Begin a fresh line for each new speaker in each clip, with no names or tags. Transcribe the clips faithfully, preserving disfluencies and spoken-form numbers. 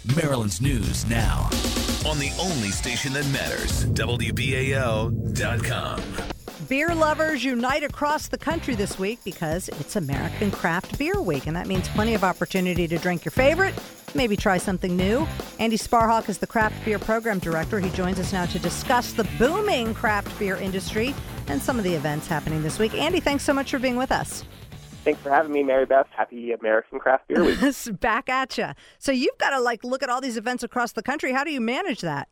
Maryland's news now on the only station that matters, W B A L dot com.
Beer lovers unite across the country this week because it's American Craft Beer Week, and that means plenty of opportunity to drink your favorite, maybe try something new. Andy Sparhawk is the Craft Beer Program Director. He joins us now to discuss the booming craft beer industry and some of the events happening this week. Andy, thanks so much for being with us.
Thanks for having me, Mary Beth. Happy American Craft Beer Week.
Back at you. So you've got to like look at all these events across the country. How do you manage that?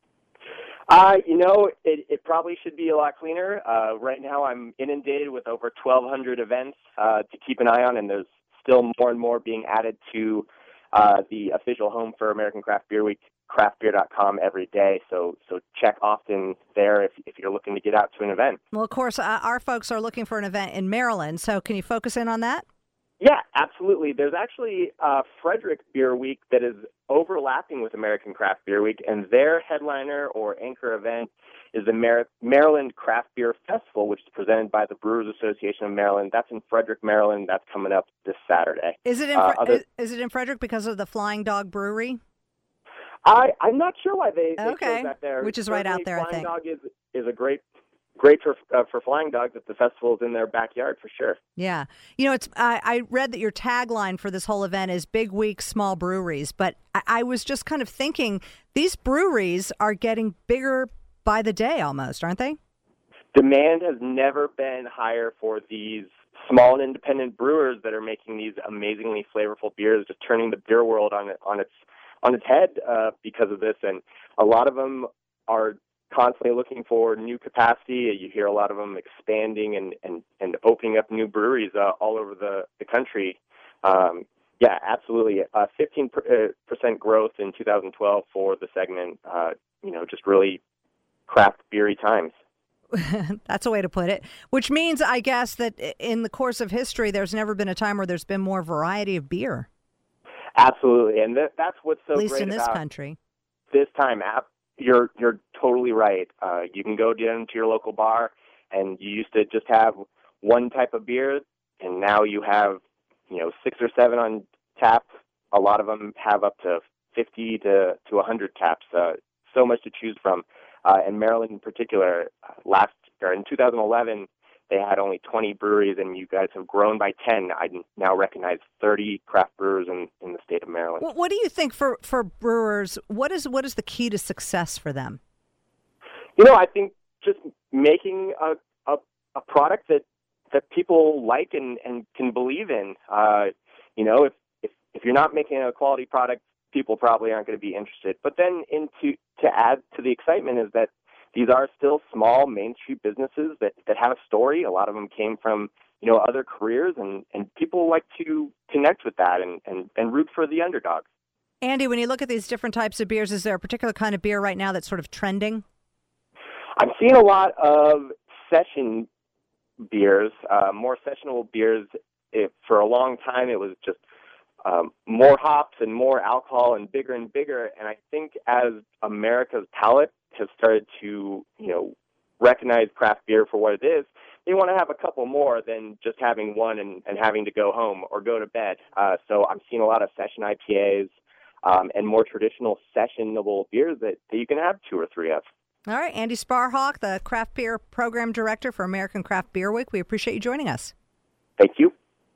Uh, you know, it, it probably should be a lot cleaner. Uh, right now I'm inundated with over twelve hundred events uh, to keep an eye on, and there's still more and more being added to uh, the official home for American Craft Beer Week, craft beer dot com, every day. So so check often there if, if you're looking to get out to an event.
Well, of course, uh, our folks are looking for an event in Maryland, so can you focus in on that?
Yeah, absolutely. There's actually uh, Frederick Beer Week that is overlapping with American Craft Beer Week, and their headliner or anchor event is the Mar- Maryland Craft Beer Festival, which is presented by the Brewers Association of Maryland. That's in Frederick, Maryland. That's coming up this Saturday.
Is it in,
uh,
Fre-
other-
is, is it in Frederick because of the Flying Dog Brewery?
I, I'm not sure why they, they
okay.
chose that there.
Which is right
Certainly
out there,
Flying
I think.
Dog is, is a great Great for uh, for Flying Dogs if the festival is in their backyard, for sure.
Yeah. You know, it's I, I read that your tagline for this whole event is Big Week, Small Breweries. But I, I was just kind of thinking these breweries are getting bigger by the day almost, aren't they?
Demand has never been higher for these small and independent brewers that are making these amazingly flavorful beers, just turning the beer world on it, on its on its head uh, because of this. And a lot of them are constantly looking for new capacity. You hear a lot of them expanding and, and, and opening up new breweries uh, all over the, the country. Um, yeah, absolutely. Uh, fifteen percent growth in two thousand twelve for the segment, uh, you know, just really craft beery times.
That's a way to put it, which means, I guess, that in the course of history, there's never been a time where there's been more variety of beer.
Absolutely, and th- that's what's so
At least
great
in this
about
country.
This time, app. You're you're totally right. Uh, you can go down to your local bar, and you used to just have one type of beer, and now you have, you know, six or seven on tap. A lot of them have up to fifty to to a hundred taps. Uh, so much to choose from. Uh, and Maryland, in particular, uh, last or in two thousand eleven, they had only twenty breweries, and you guys have grown by ten. I now recognize thirty craft brewers in, in the state of Maryland.
Well, what do you think for, for brewers? What is what is the key to success for them?
You know, I think just making a a, a product that, that people like and, and can believe in. Uh, you know, if, if if you're not making a quality product, people probably aren't going to be interested. But then into to add to the excitement is that these are still small Main Street businesses that, that have a story. A lot of them came from, you know, other careers, and, and people like to connect with that and, and, and root for the underdog.
Andy, when you look at these different types of beers, is there a particular kind of beer right now that's sort of trending?
I'm seeing a lot of session beers, uh, more sessionable beers. It, for a long time, it was just Um, more hops and more alcohol and bigger and bigger. And I think as America's palate has started to, you know, recognize craft beer for what it is, they want to have a couple more than just having one and, and having to go home or go to bed. Uh, so I'm seeing a lot of session I P As um, and more traditional sessionable beers that, that you can have two or three of.
All right. Andy Sparhawk, the Craft Beer Program Director for American Craft Beer Week. We appreciate you joining us.
Thank you.